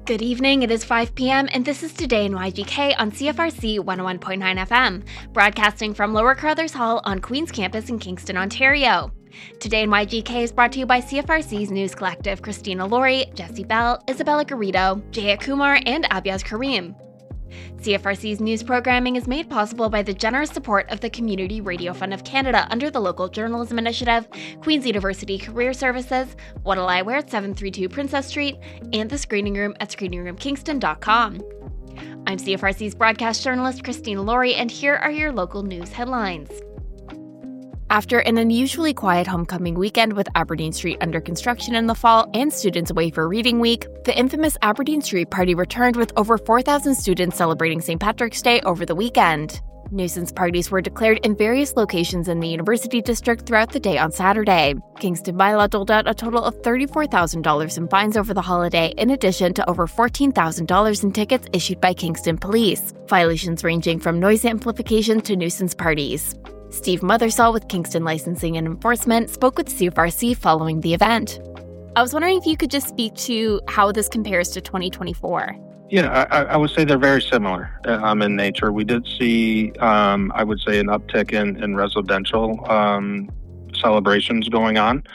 Good evening, it is 5 p.m. and this is Today in YGK on CFRC 101.9 FM, broadcasting from Lower Carruthers Hall on Queen's Campus in Kingston, Ontario. Today in YGK is brought to you by CFRC's News Collective Christina Laurie, Jesse Bell, Isabella Garrido, Jaya Kumar, and Abiaz Kareem. CFRC's news programming is made possible by the generous support of the Community Radio Fund of Canada under the Local Journalism Initiative, Queen's University Career Services, What'll I Wear at 732 Princess Street, and the Screening Room at screeningroomkingston.com. I'm CFRC's broadcast journalist Christina Laurie, and here are your local news headlines. After an unusually quiet homecoming weekend with Aberdeen Street under construction in the fall and students away for Reading Week, the infamous Aberdeen Street Party returned with over 4,000 students celebrating St. Patrick's Day over the weekend. Nuisance parties were declared in various locations in the University District throughout the day on Saturday. Kingston Bylaw doled out a total of $34,000 in fines over the holiday, in addition to over $14,000 in tickets issued by Kingston Police, violations ranging from noise amplification to nuisance parties. Steve Mothersall with Kingston Licensing and Enforcement spoke with CFRC following the event. I was wondering if you could just speak to how this compares to 2024. Yeah, I would say they're very similar in nature. We did see, I would say, an uptick in residential celebrations going on.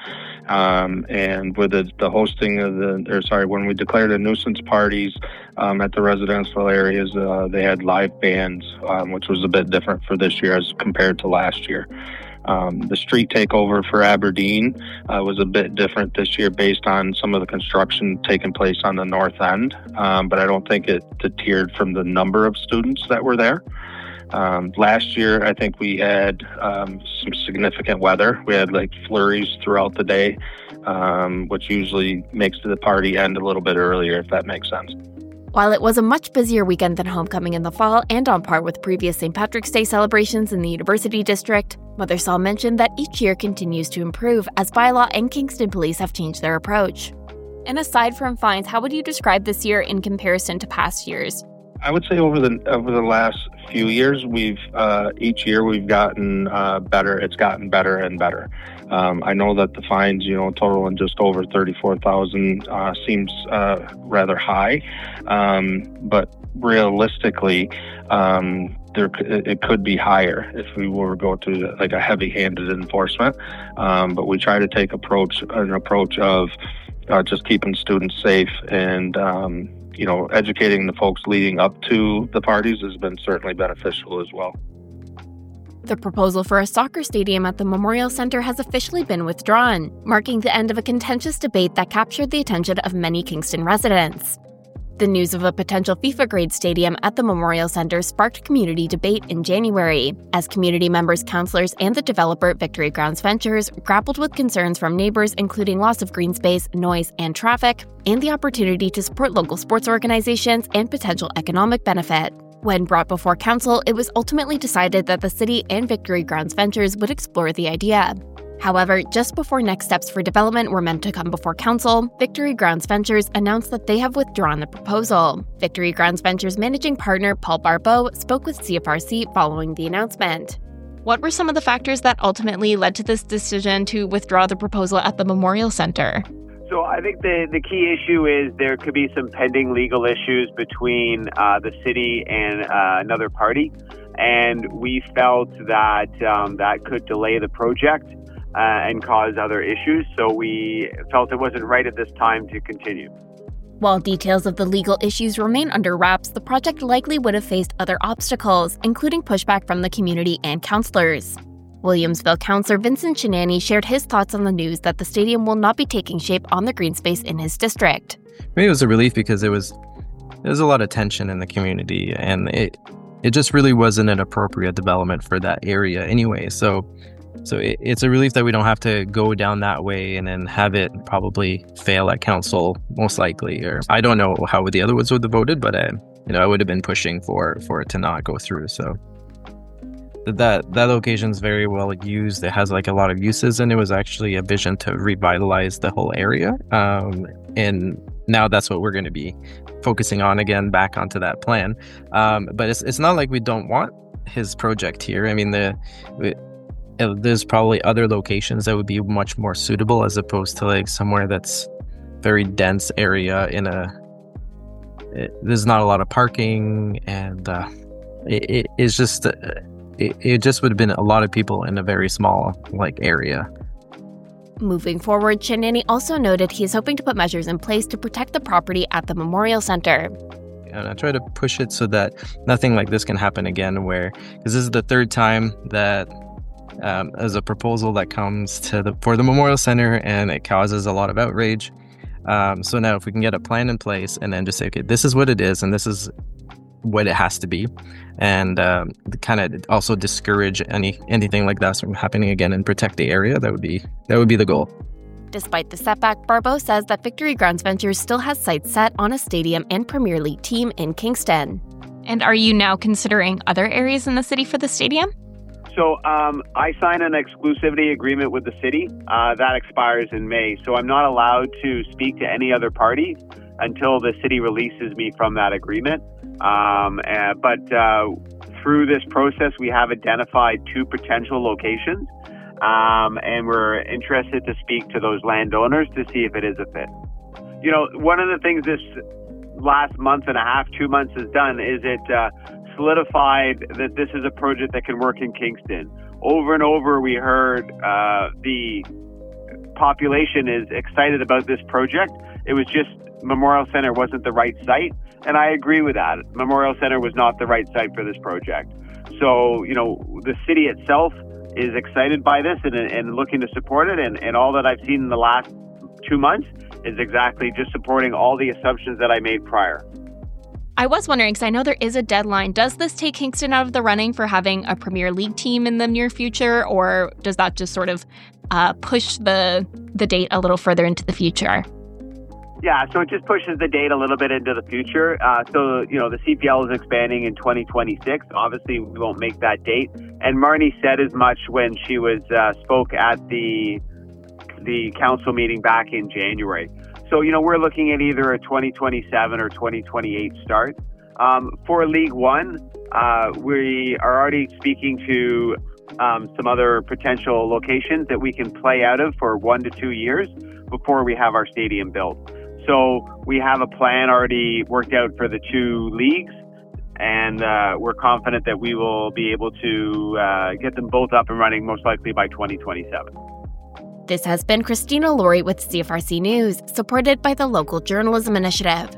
And with the hosting of when we declared the nuisance parties at the residential areas, they had live bands, which was a bit different for this year as compared to last year. The street takeover for Aberdeen was a bit different this year based on some of the construction taking place on the north end, but I don't think it deterred from the number of students that were there. Last year, I think we had some significant weather. We had flurries throughout the day, which usually makes the party end a little bit earlier, if that makes sense. While it was a much busier weekend than homecoming in the fall and on par with previous St. Patrick's Day celebrations in the University District, Mothersall mentioned that each year continues to improve as Bylaw and Kingston Police have changed their approach. And aside from fines, how would you describe this year in comparison to past years? I would say over the last few years, each year we've gotten better. It's gotten better and better. I know that the fines, totaling just over $34,000 seems rather high, but realistically, it could be higher if we were to go to a heavy-handed enforcement. But we try to take an approach of just keeping students safe and educating the folks leading up to the parties has been certainly beneficial as well. The proposal for a soccer stadium at the Memorial Centre has officially been withdrawn, marking the end of a contentious debate that captured the attention of many Kingston residents. The news of a potential FIFA-grade stadium at the Memorial Centre sparked community debate in January, as community members, councillors, and the developer Victory Grounds Ventures grappled with concerns from neighbours including loss of green space, noise, and traffic, and the opportunity to support local sports organizations and potential economic benefit. When brought before council, it was ultimately decided that the city and Victory Grounds Ventures would explore the idea. However, just before next steps for development were meant to come before council, Victory Grounds Ventures announced that they have withdrawn the proposal. Victory Grounds Ventures managing partner Paul Barbeau spoke with CFRC following the announcement. What were some of the factors that ultimately led to this decision to withdraw the proposal at the Memorial Centre? So I think the key issue is there could be some pending legal issues between the city and another party, and we felt that that could delay the project and cause other issues, so we felt it wasn't right at this time to continue. While details of the legal issues remain under wraps, the project likely would have faced other obstacles, including pushback from the community and councillors. Williamsville councillor Vincent Chinani shared his thoughts on the news that the stadium will not be taking shape on the green space in his district. Maybe it was a relief because there was a lot of tension in the community, and it just really wasn't an appropriate development for that area anyway. So it's a relief that we don't have to go down that way and then have it probably fail at council, most likely. Or I don't know how the other ones would have voted, but I would have been pushing for it to not go through. So that location is very well used. It has a lot of uses, and it was actually a vision to revitalize the whole area. And now that's what we're going to be focusing on again, back onto that plan. But it's not like we don't want his project here. I mean, there's probably other locations that would be much more suitable as opposed to somewhere that's very dense area in a there's not a lot of parking, and it's just it just would have been a lot of people in a very small area. Moving forward, Chinani also noted he is hoping to put measures in place to protect the property at the Memorial Center. And I try to push it so that nothing like this can happen again, because this is the third time that as a proposal that comes for the Memorial Center, and it causes a lot of outrage. So now if we can get a plan in place and then just say, okay, this is what it is and this is what it has to be, and kind of also discourage anything like that from happening again and protect the area, that would be the goal. Despite the setback, Barbeau says that Victory Grounds Ventures still has sights set on a stadium and Premier League team in Kingston. And are you now considering other areas in the city for the stadium? So I signed an exclusivity agreement with the city that expires in May. So I'm not allowed to speak to any other party until the city releases me from that agreement. But through this process, we have identified 2 potential locations, and we're interested to speak to those landowners to see if it is a fit. You know, one of the things this last month and a half, 2 months has done is it solidified that this is a project that can work in Kingston. Over and over, we heard the population is excited about this project. It was just Memorial Center wasn't the right site, and I agree with that. Memorial Center was not the right site for this project. So, you know, the city itself is excited by this and looking to support it, and all that I've seen in the last 2 months is exactly just supporting all the assumptions that I made prior. I was wondering, because I know there is a deadline. Does this take Kingston out of the running for having a Premier League team in the near future, or does that just sort of push the date a little further into the future? Yeah, so it just pushes the date a little bit into the future. So, you know, the CPL is expanding in 2026. Obviously, we won't make that date. And Marnie said as much when she spoke at the council meeting back in January. So, you know, we're looking at either a 2027 or 2028 start. For League One, we are already speaking to some other potential locations that we can play out of for 1 to 2 years before we have our stadium built. So we have a plan already worked out for the 2 leagues, and we're confident that we will be able to get them both up and running most likely by 2027. This has been Christina Laurie with CFRC News, supported by the Local Journalism Initiative.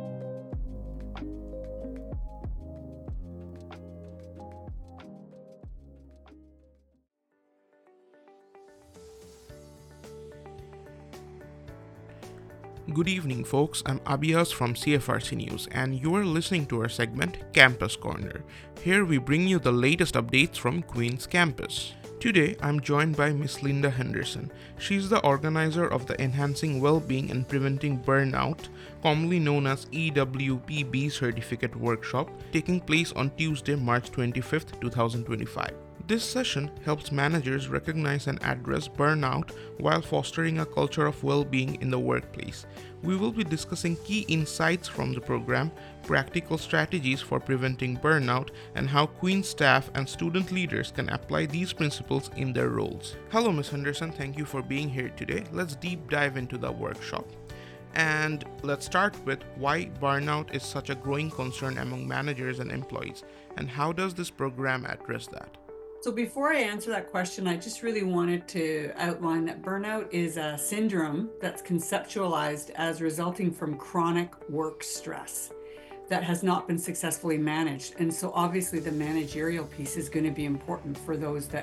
Good evening, folks. I'm Abhias from CFRC News, and you're listening to our segment Campus Corner. Here we bring you the latest updates from Queen's campus. Today, I'm joined by Miss Linda Henderson. She's the organizer of the Enhancing Wellbeing and Preventing Burnout, commonly known as EWPB Certificate Workshop, taking place on Tuesday, March 25th, 2025. This session helps managers recognize and address burnout while fostering a culture of well-being in the workplace. We will be discussing key insights from the program, practical strategies for preventing burnout, and how Queen's staff and student leaders can apply these principles in their roles. Hello, Ms. Henderson. Thank you for being here today. Let's deep dive into the workshop. And let's start with why burnout is such a growing concern among managers and employees, and how does this program address that? So before I answer that question, I just really wanted to outline that burnout is a syndrome that's conceptualized as resulting from chronic work stress that has not been successfully managed. And so obviously the managerial piece is going to be important for those that,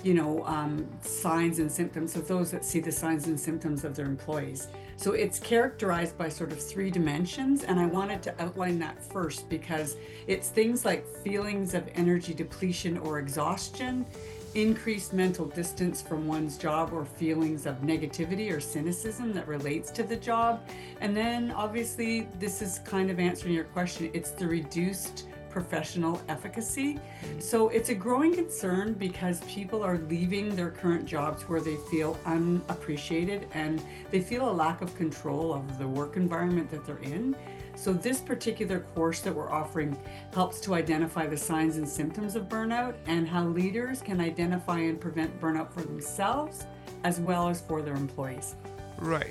signs and symptoms of those that see the signs and symptoms of their employees. So it's characterized by sort of 3 dimensions, and I wanted to outline that first because it's things like feelings of energy depletion or exhaustion, increased mental distance from one's job, or feelings of negativity or cynicism that relates to the job. And then obviously this is kind of answering your question, it's the reduced professional efficacy. So it's a growing concern because people are leaving their current jobs where they feel unappreciated and they feel a lack of control of the work environment that they're in. So this particular course that we're offering helps to identify the signs and symptoms of burnout and how leaders can identify and prevent burnout for themselves as well as for their employees. Right.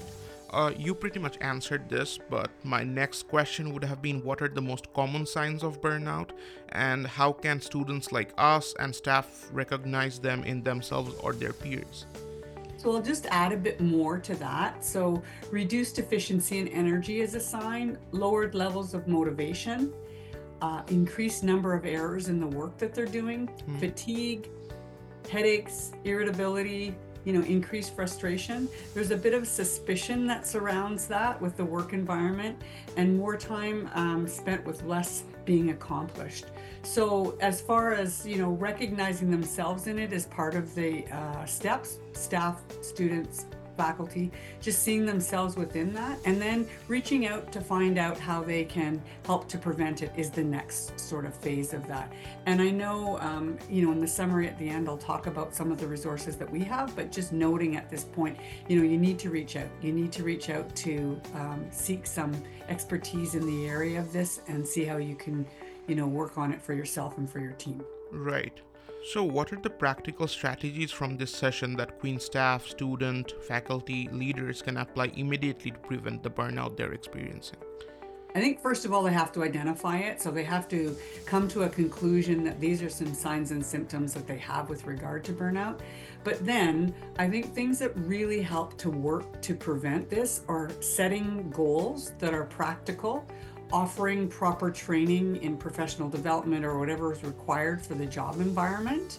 You pretty much answered this, but my next question would have been, what are the most common signs of burnout, and how can students like us and staff recognize them in themselves or their peers? So I'll just add a bit more to that. So reduced efficiency and energy is a sign, lowered levels of motivation, increased number of errors in the work that they're doing, fatigue, headaches, irritability, increased frustration. There's a bit of suspicion that surrounds that with the work environment, and more time spent with less being accomplished. So as far as, recognizing themselves in it as part of the steps, staff, students, faculty, just seeing themselves within that, and then reaching out to find out how they can help to prevent it is the next sort of phase of that. And I know, in the summary at the end, I'll talk about some of the resources that we have, but just noting at this point, you need to reach out. You need to reach out to seek some expertise in the area of this and see how you can, work on it for yourself and for your team. Right. So what are the practical strategies from this session that Queen's staff, student, faculty, leaders can apply immediately to prevent the burnout they're experiencing? I think first of all, they have to identify it. So they have to come to a conclusion that these are some signs and symptoms that they have with regard to burnout. But then I think things that really help to work to prevent this are setting goals that are practical, offering proper training in professional development or whatever is required for the job environment,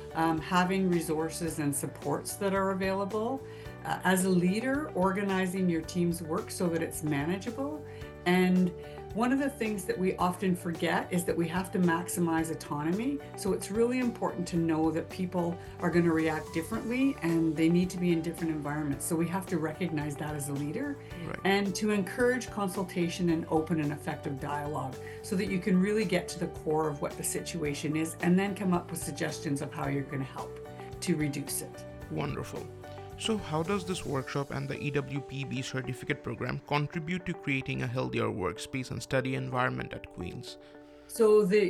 having resources and supports that are available. As a leader, organizing your team's work so that it's manageable. And one of the things that we often forget is that we have to maximize autonomy. So it's really important to know that people are going to react differently and they need to be in different environments. So we have to recognize that as a leader, Right. and to encourage consultation and open and effective dialogue so that you can really get to the core of what the situation is and then come up with suggestions of how you're going to help to reduce it. Wonderful. So how does this workshop and the EWPB certificate program contribute to creating a healthier workspace and study environment at Queen's? So the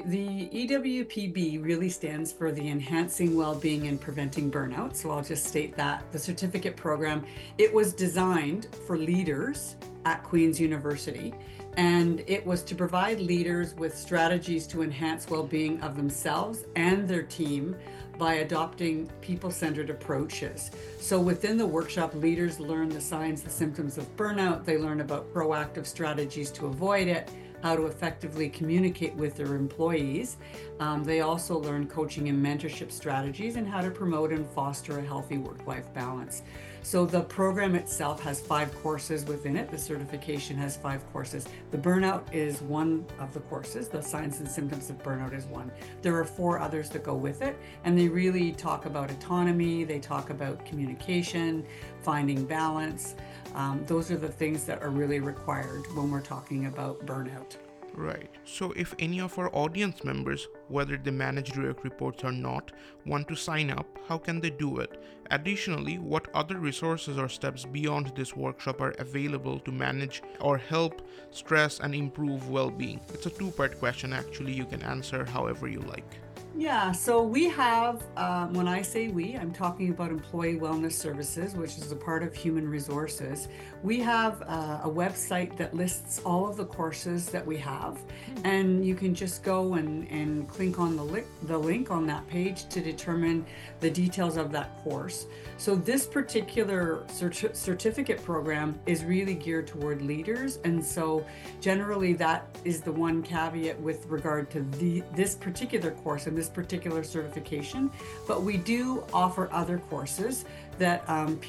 EWPB really stands for the Enhancing Wellbeing and Preventing Burnout. So I'll just state that. The certificate program, it was designed for leaders at Queen's University, and it was to provide leaders with strategies to enhance well-being of themselves and their team by adopting people-centered approaches. So within the workshop, leaders learn the signs, the symptoms of burnout. They learn about proactive strategies to avoid it, how to effectively communicate with their employees. They also learn coaching and mentorship strategies and how to promote and foster a healthy work-life balance. So the program itself has 5 courses within it. The certification has 5 courses. The burnout is one of the courses. The signs and symptoms of burnout is one. There are 4 others that go with it, and they really talk about autonomy. They talk about communication, finding balance. Those are the things that are really required when we're talking about burnout. Right. So if any of our audience members, whether they manage direct reports or not, want to sign up, how can they do it? Additionally, what other resources or steps beyond this workshop are available to manage or help stress and improve well-being? It's a 2-part question, actually. You can answer however you like. Yeah, so we have, when I say we, I'm talking about Employee Wellness Services, which is a part of Human Resources. We have a website that lists all of the courses that we have, and you can just go and click on the link on that page to determine the details of that course. So this particular certificate program is really geared toward leaders, and so generally that is the one caveat with regard to this particular course and this particular certification. But we do offer other courses that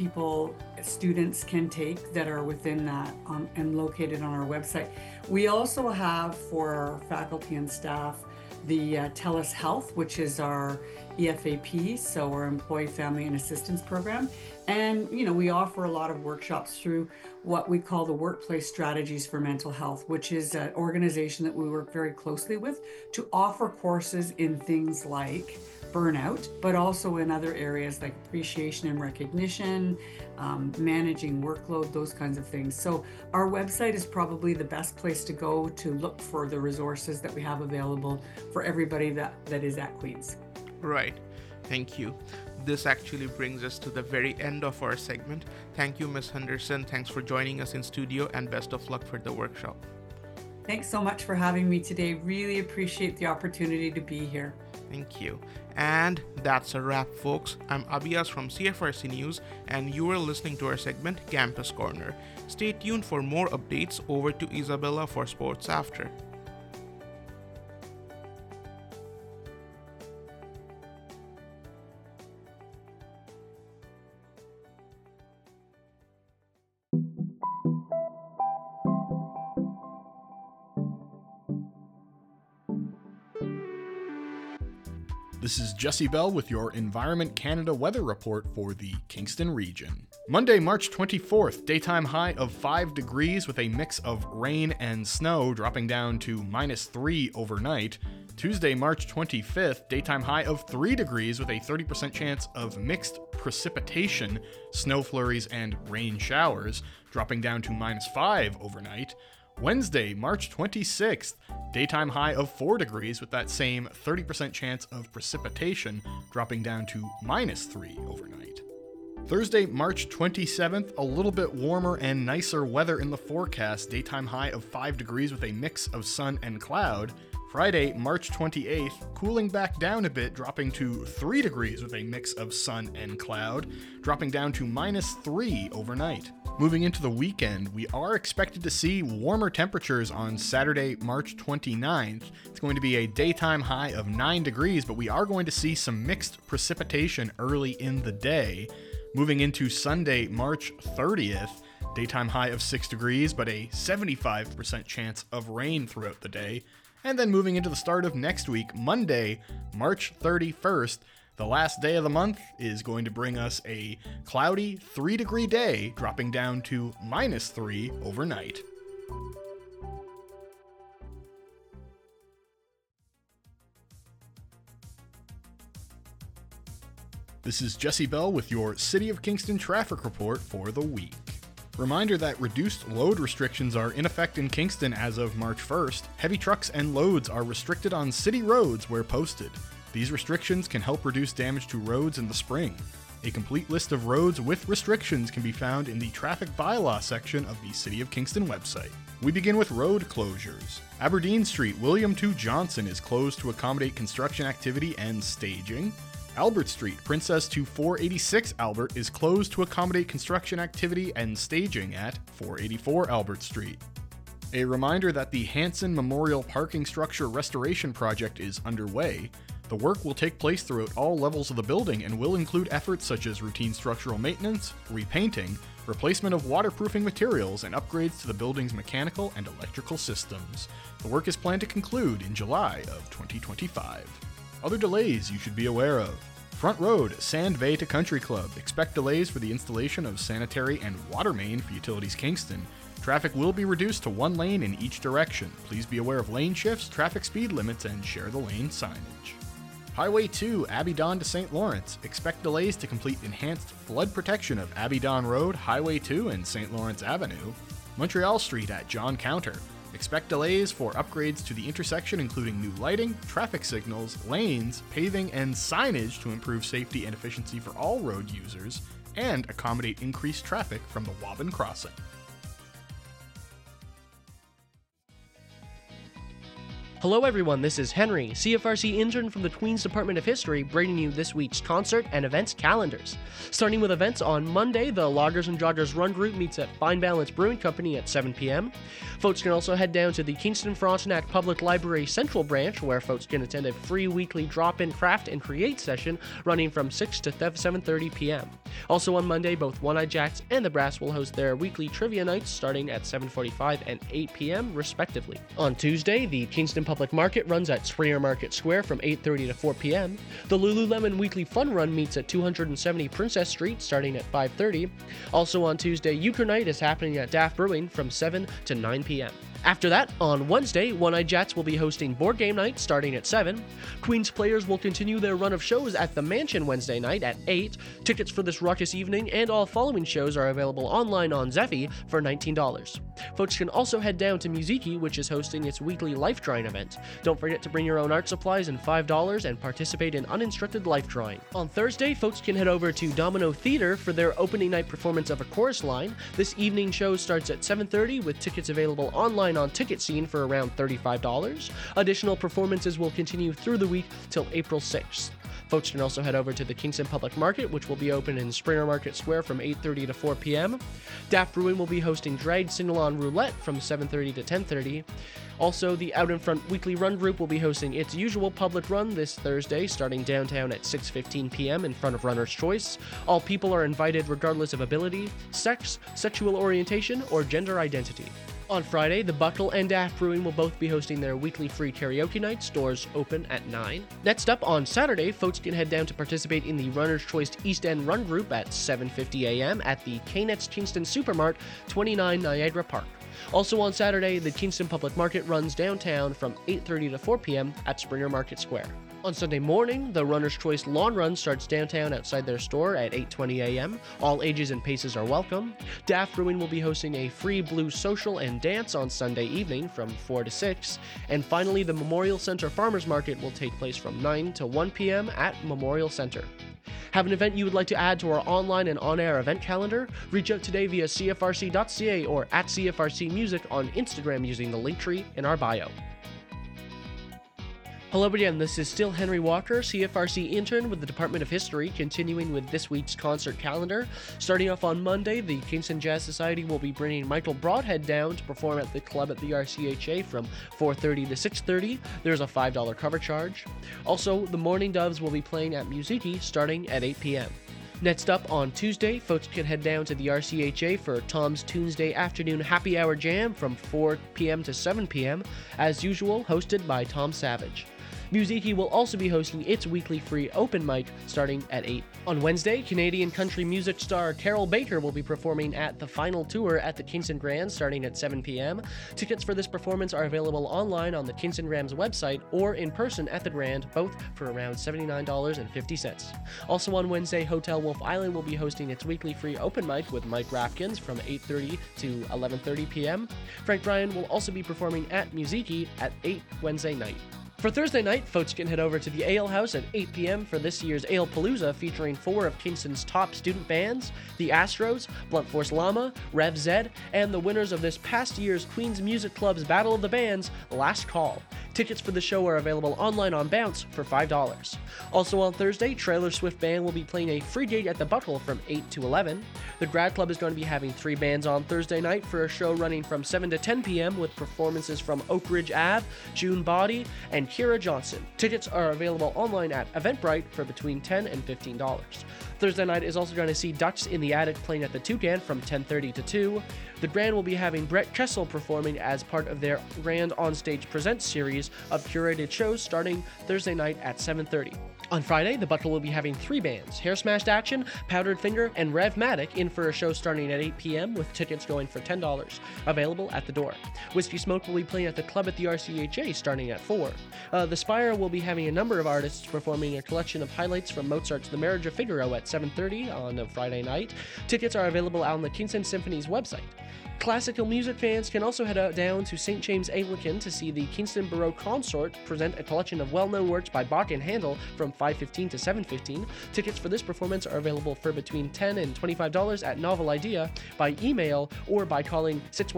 students can take that are within that and located on our website. We also have for our faculty and staff the TELUS Health, which is our EFAP, so our Employee Family and Assistance Program. And, we offer a lot of workshops through what we call the Workplace Strategies for Mental Health, which is an organization that we work very closely with to offer courses in things like burnout, but also in other areas like appreciation and recognition, managing workload, those kinds of things. So our website is probably the best place to go to look for the resources that we have available for everybody that is at Queen's. Right. Thank you. This actually brings us to the very end of our segment. Thank you, Ms. Henderson. Thanks for joining us in studio, and best of luck for the workshop. Thanks so much for having me today. Really appreciate the opportunity to be here. Thank you. And that's a wrap, folks. I'm Abias from CFRC News, and you are listening to our segment, Campus Corner. Stay tuned for more updates. Over to Isabella for Sports After. This is Jesse Bell with your Environment Canada weather report for the Kingston region. Monday, March 24th, daytime high of 5 degrees with a mix of rain and snow, dropping down to -3 overnight. Tuesday, March 25th, daytime high of 3 degrees with a 30% chance of mixed precipitation, snow flurries, and rain showers, dropping down to -5 overnight. Wednesday, March 26th, daytime high of 4 degrees with that same 30% chance of precipitation, dropping down to -3 overnight. Thursday, March 27th, a little bit warmer and nicer weather in the forecast, daytime high of 5 degrees with a mix of sun and cloud. Friday, March 28th, cooling back down a bit, dropping to 3 degrees with a mix of sun and cloud, dropping down to -3 overnight. Moving into the weekend, we are expected to see warmer temperatures on Saturday, March 29th. It's going to be a daytime high of 9 degrees, but we are going to see some mixed precipitation early in the day. Moving into Sunday, March 30th, daytime high of 6 degrees, but a 75% chance of rain throughout the day. And then moving into the start of next week, Monday, March 31st, the last day of the month is going to bring us a cloudy 3-degree day, dropping down to -3 overnight. This is Jesse Bell with your City of Kingston traffic report for the week. Reminder that reduced load restrictions are in effect in Kingston as of March 1st. Heavy trucks and loads are restricted on city roads where posted. These restrictions can help reduce damage to roads in the spring. A complete list of roads with restrictions can be found in the Traffic Bylaw section of the City of Kingston website. We begin with road closures. Aberdeen Street, William II Johnson is closed to accommodate construction activity and staging. Albert Street, Princess to 486 Albert is closed to accommodate construction activity and staging at 484 Albert Street. A reminder that the Hanson Memorial Parking Structure Restoration Project is underway. The work will take place throughout all levels of the building and will include efforts such as routine structural maintenance, repainting, replacement of waterproofing materials, and upgrades to the building's mechanical and electrical systems. The work is planned to conclude in July of 2025. Other delays you should be aware of. Front Road, Sand Bay to Country Club. Expect delays for the installation of sanitary and water main for Utilities Kingston. Traffic will be reduced to 1 lane in each direction. Please be aware of lane shifts, traffic speed limits, and share the lane signage. Highway 2, Abidon to St. Lawrence. Expect delays to complete enhanced flood protection of Abidon Road, Highway 2, and St. Lawrence Avenue. Montreal Street at John Counter. Expect delays for upgrades to the intersection, including new lighting, traffic signals, lanes, paving, and signage to improve safety and efficiency for all road users, and accommodate increased traffic from the Waban Crossing. Hello everyone, this is Henry, CFRC intern from the Queen's Department of History, bringing you this week's concert and events calendars. Starting with events on Monday, the Loggers and Joggers Run Group meets at Fine Balance Brewing Company at 7 p.m. Folks can also head down to the Kingston Frontenac Public Library Central Branch, where folks can attend a free weekly drop-in craft and create session running from 6 to 7:30 p.m. Also on Monday, both One-Eyed Jacks and the Brass will host their weekly trivia nights starting at 7:45 and 8 p.m. respectively. On Tuesday, the Kingston Public Market runs at Springer Market Square from 8:30 to 4 p.m. The Lululemon Weekly Fun Run meets at 270 Princess Street starting at 5:30. Also on Tuesday, Euchre Night is happening at Daft Brewing from 7 to 9 p.m. After that, on Wednesday, One-Eyed Jats will be hosting Board Game Night starting at 7. Queen's Players will continue their run of shows at the Mansion Wednesday night at 8. Tickets for this raucous evening and all following shows are available online on Zeffy for $19. Folks can also head down to Musiki, which is hosting its weekly life drawing event. Don't forget to bring your own art supplies and $5 and participate in uninstructed life drawing. On Thursday, folks can head over to Domino Theater for their opening night performance of A Chorus Line. This evening show starts at 7:30 with tickets available online on Ticket Scene for around $35. Additional performances will continue through the week till April 6th. Folks can also head over to the Kingston Public Market, which will be open in Springer Market Square from 8:30 to 4 p.m. Daft Brewing will be hosting Dragged Sing-Along Roulette from 7:30 to 10:30. Also, the Out in Front Weekly Run Group will be hosting its usual public run this Thursday, starting downtown at 6:15 p.m. in front of Runner's Choice. All people are invited regardless of ability, sex, sexual orientation, or gender identity. On Friday, the Buckle and Daft Brewing will both be hosting their weekly free karaoke nights, doors open at 9. Next up, on Saturday, folks can head down to participate in the Runner's Choice East End Run Group at 7:50 a.m. at the K-Nets Kingston Supermart, 29 Niagara Park. Also on Saturday, the Kingston Public Market runs downtown from 8:30 to 4 p.m. at Springer Market Square. On Sunday morning, the Runner's Choice Lawn Run starts downtown outside their store at 8:20 a.m. All ages and paces are welcome. Daft Brewing will be hosting a free blues social and dance on Sunday evening from 4 to 6. And finally, the Memorial Center Farmers Market will take place from 9 to 1 p.m. at Memorial Center. Have an event you would like to add to our online and on-air event calendar? Reach out today via cfrc.ca or at cfrcmusic on Instagram using the link tree in our bio. Hello again, this is still Henry Walker, CFRC intern with the Department of History, continuing with this week's concert calendar. Starting off on Monday, the Kingston Jazz Society will be bringing Michael Broadhead down to perform at the club at the RCHA from 4:30 to 6:30. There's a $5 cover charge. Also, the Morning Doves will be playing at Musiki starting at 8 p.m. Next up on Tuesday, folks can head down to the RCHA for Tom's Tuesday Afternoon Happy Hour Jam from 4 p.m. to 7 p.m., as usual, hosted by Tom Savage. Musiki will also be hosting its weekly free open mic starting at 8. On Wednesday, Canadian country music star Carol Baker will be performing at the final tour at the Kingston Grand starting at 7 p.m. Tickets for this performance are available online on the Kingston Grand's website or in person at the Grand, both for around $79.50. Also on Wednesday, Hotel Wolf Island will be hosting its weekly free open mic with Mike Rapkins from 8:30 to 11:30 p.m. Frank Bryan will also be performing at Musiki at 8 Wednesday night. For Thursday night, folks can head over to the Ale House at 8 p.m. for this year's Ale Palooza, featuring 4 of Kingston's top student bands, the Astros, Blunt Force Llama, Rev Zed, and the winners of this past year's Queen's Music Club's Battle of the Bands, Last Call. Tickets for the show are available online on Bounce for $5. Also on Thursday, Trailer Swift Band will be playing a free gig at the Buckle from 8 to 11. The Grad Club is going to be having 3 bands on Thursday night for a show running from 7 to 10 p.m. with performances from Oak Ridge Ave, June Body, and Kira Johnson. Tickets are available online at Eventbrite for between $10 and $15. Thursday night is also going to see Ducks in the Attic playing at the Toucan from 10:30 to 2. The Grand will be having Brett Kessel performing as part of their Grand Onstage Presents series of curated shows starting Thursday night at 7:30. On Friday, the Buckle will be having 3 bands, Hair Smashed Action, Powdered Finger, and Revmatic in for a show starting at 8 p.m. with tickets going for $10, available at the door. Whiskey Smoke will be playing at the club at the RCHA starting at 4. The Spire will be having a number of artists performing a collection of highlights from Mozart's The Marriage of Figaro at 7:30 on a Friday night. Tickets are available on the Kingston Symphony's website. Classical music fans can also head out down to St. James Anglican to see the Kingston Baroque Consort present a collection of well-known works by Bach and Handel from 5:15 to 7:15. Tickets for this performance are available for between $10 and $25 at Novel Idea by email or by calling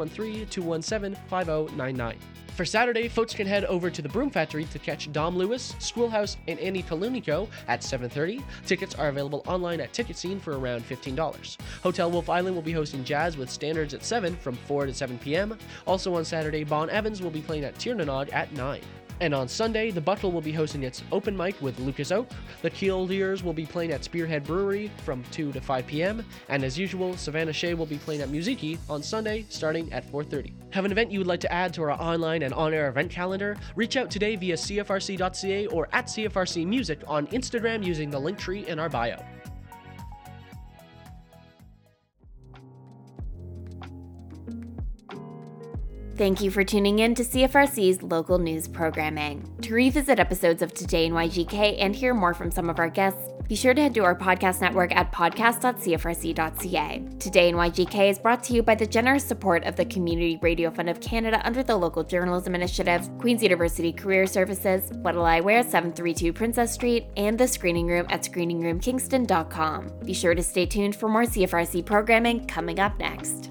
613-217-5099. For Saturday, folks can head over to the Broom Factory to catch Dom Lewis, Schoolhouse, and Annie Palunico at 7:30. Tickets are available online at Ticket Scene for around $15. Hotel Wolf Island will be hosting jazz with Standards at 7 from 4 to 7 p.m. Also on Saturday, Bon Evans will be playing at Tiernanog at 9. And on Sunday, the Buckle will be hosting its open mic with Lucas Oak. The Killdeers will be playing at Spearhead Brewery from 2 to 5 p.m. And as usual, Savannah Shea will be playing at Musiki on Sunday starting at 4:30. Have an event you would like to add to our online and on-air event calendar? Reach out today via cfrc.ca or at cfrcmusic on Instagram using the link tree in our bio. Thank you for tuning in to CFRC's local news programming. To revisit episodes of Today in YGK and hear more from some of our guests, be sure to head to our podcast network at podcast.cfrc.ca. Today in YGK is brought to you by the generous support of the Community Radio Fund of Canada under the Local Journalism Initiative, Queen's University Career Services, What'll I Wear 732 Princess Street, and the Screening Room at screeningroomkingston.com. Be sure to stay tuned for more CFRC programming coming up next.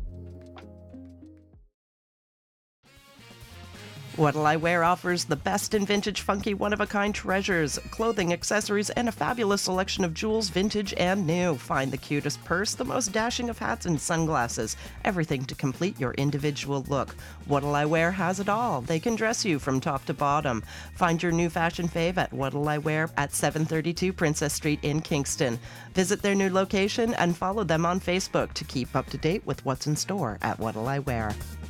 What'll I Wear offers the best in vintage, funky, one-of-a-kind treasures, clothing, accessories, and a fabulous selection of jewels, vintage and new. Find the cutest purse, the most dashing of hats and sunglasses, everything to complete your individual look. What'll I Wear has it all. They can dress you from top to bottom. Find your new fashion fave at What'll I Wear at 732 Princess Street in Kingston. Visit their new location and follow them on Facebook to keep up to date with what's in store at What'll I Wear.